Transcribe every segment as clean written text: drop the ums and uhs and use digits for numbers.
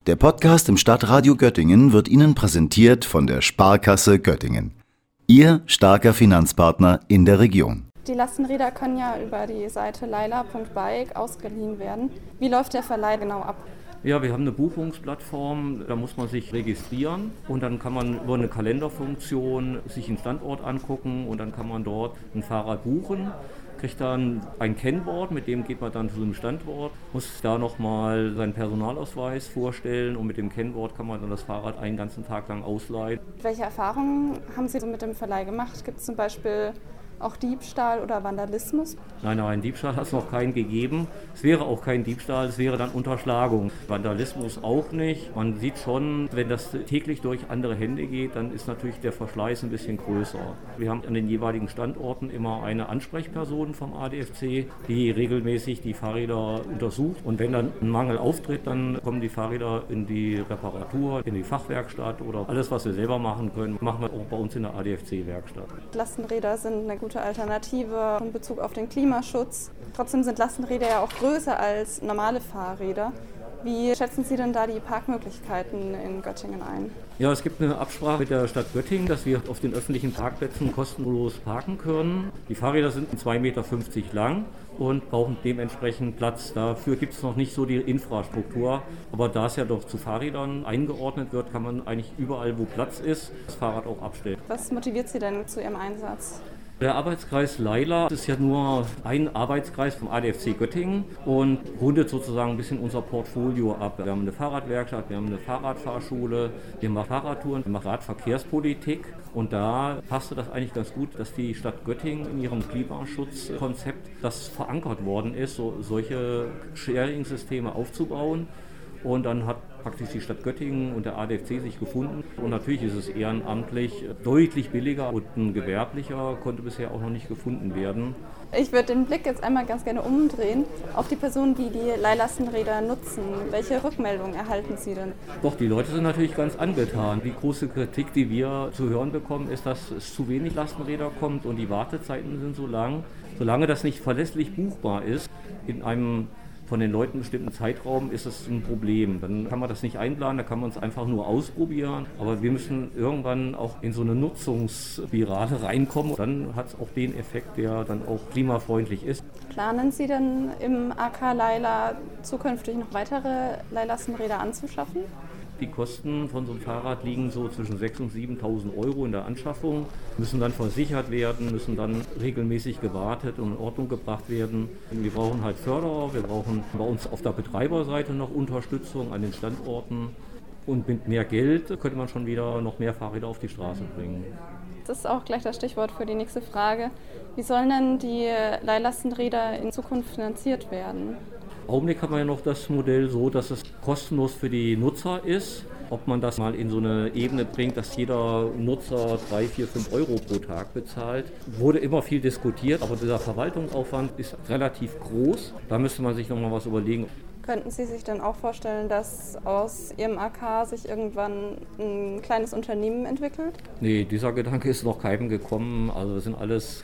Der Podcast im Stadtradio Göttingen wird Ihnen präsentiert von der Sparkasse Göttingen. Ihr starker Finanzpartner in der Region. Die Lastenräder können ja über die Seite laila.bike ausgeliehen werden. Wie läuft der Verleih genau ab? Ja, wir haben eine Buchungsplattform, da muss man sich registrieren und dann kann man über eine Kalenderfunktion sich einen Standort angucken und dann kann man dort ein Fahrrad buchen, kriegt dann ein Kennwort, mit dem geht man dann zu dem Standort, muss da nochmal seinen Personalausweis vorstellen und mit dem Kennwort kann man dann das Fahrrad einen ganzen Tag lang ausleihen. Welche Erfahrungen haben Sie mit dem Verleih gemacht? Gibt es zum Beispiel auch Diebstahl oder Vandalismus? Nein, Diebstahl hat es noch keinen gegeben. Es wäre auch kein Diebstahl, es wäre dann Unterschlagung. Vandalismus auch nicht. Man sieht schon, wenn das täglich durch andere Hände geht, dann ist natürlich der Verschleiß ein bisschen größer. Wir haben an den jeweiligen Standorten immer eine Ansprechperson vom ADFC, die regelmäßig die Fahrräder untersucht. Und wenn dann ein Mangel auftritt, dann kommen die Fahrräder in die Reparatur, in die Fachwerkstatt oder alles, was wir selber machen können, machen wir auch bei uns in der ADFC-Werkstatt. Lastenräder sind eine gute Alternative in Bezug auf den Klimaschutz. Trotzdem sind Lastenräder ja auch größer als normale Fahrräder. Wie schätzen Sie denn da die Parkmöglichkeiten in Göttingen ein? Ja, es gibt eine Absprache mit der Stadt Göttingen, dass wir auf den öffentlichen Parkplätzen kostenlos parken können. Die Fahrräder sind 2,50 Meter lang und brauchen dementsprechend Platz. Dafür gibt es noch nicht so die Infrastruktur. Aber da es ja doch zu Fahrrädern eingeordnet wird, kann man eigentlich überall, wo Platz ist, das Fahrrad auch abstellen. Was motiviert Sie denn zu Ihrem Einsatz? Der Arbeitskreis Laila ist ja nur ein Arbeitskreis vom ADFC Göttingen und rundet sozusagen ein bisschen unser Portfolio ab. Wir haben eine Fahrradwerkstatt, wir haben eine Fahrradfahrschule, wir machen Fahrradtouren, wir machen Radverkehrspolitik und da passte das eigentlich ganz gut, dass die Stadt Göttingen in ihrem Klimaschutzkonzept das verankert worden ist, solche Sharing-Systeme aufzubauen. Und dann hat praktisch die Stadt Göttingen und der ADFC sich gefunden. Und natürlich ist es ehrenamtlich deutlich billiger und ein gewerblicher konnte bisher auch noch nicht gefunden werden. Ich würde den Blick jetzt einmal ganz gerne umdrehen auf die Personen, die die Leihlastenräder nutzen. Welche Rückmeldungen erhalten Sie denn? Doch, die Leute sind natürlich ganz angetan. Die große Kritik, die wir zu hören bekommen, ist, dass es zu wenig Lastenräder kommt und die Wartezeiten sind so lang. Solange das nicht verlässlich buchbar ist, in einem von den Leuten bestimmten Zeitraum ist es ein Problem. Dann kann man das nicht einplanen, da kann man es einfach nur ausprobieren. Aber wir müssen irgendwann auch in so eine Nutzungsspirale reinkommen. Dann hat es auch den Effekt, der dann auch klimafreundlich ist. Planen Sie denn im AK Laila zukünftig noch weitere Leihlastenräder anzuschaffen? Die Kosten von so einem Fahrrad liegen so zwischen 6.000 und 7.000 Euro in der Anschaffung, müssen dann versichert werden, müssen dann regelmäßig gewartet und in Ordnung gebracht werden. Wir brauchen halt Förderer, wir brauchen bei uns auf der Betreiberseite noch Unterstützung an den Standorten und mit mehr Geld könnte man schon wieder noch mehr Fahrräder auf die Straße bringen. Das ist auch gleich das Stichwort für die nächste Frage. Wie sollen denn die Leihlastenräder in Zukunft finanziert werden? Im Augenblick haben wir ja noch das Modell so, dass es kostenlos für die Nutzer ist. Ob man das mal in so eine Ebene bringt, dass jeder Nutzer 3, 4, 5 Euro pro Tag bezahlt, wurde immer viel diskutiert, aber dieser Verwaltungsaufwand ist relativ groß. Da müsste man sich nochmal was überlegen. Könnten Sie sich dann auch vorstellen, dass aus Ihrem AK sich irgendwann ein kleines Unternehmen entwickelt? Nee, dieser Gedanke ist noch keinem gekommen. Also das sind alles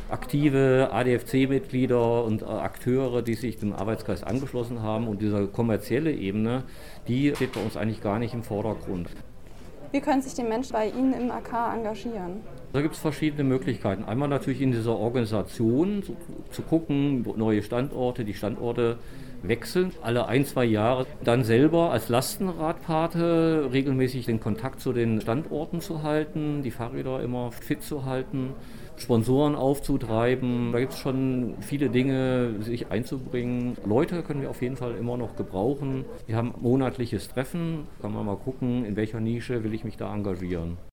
aktive ADFC-Mitglieder und Akteure, die sich dem Arbeitskreis angeschlossen haben. Und diese kommerzielle Ebene, die steht bei uns eigentlich gar nicht im Vordergrund. Wie können sich die Menschen bei Ihnen im AK engagieren? Da gibt es verschiedene Möglichkeiten. Einmal natürlich in dieser Organisation zu gucken, neue Standorte, die Standorte wechseln, alle 1, 2 Jahre. Dann selber als Lastenradpate regelmäßig den Kontakt zu den Standorten zu halten, die Fahrräder immer fit zu halten, Sponsoren aufzutreiben. Da gibt es schon viele Dinge, sich einzubringen. Leute können wir auf jeden Fall immer noch gebrauchen. Wir haben monatliches Treffen, kann man mal gucken, in welcher Nische will ich mich da engagieren.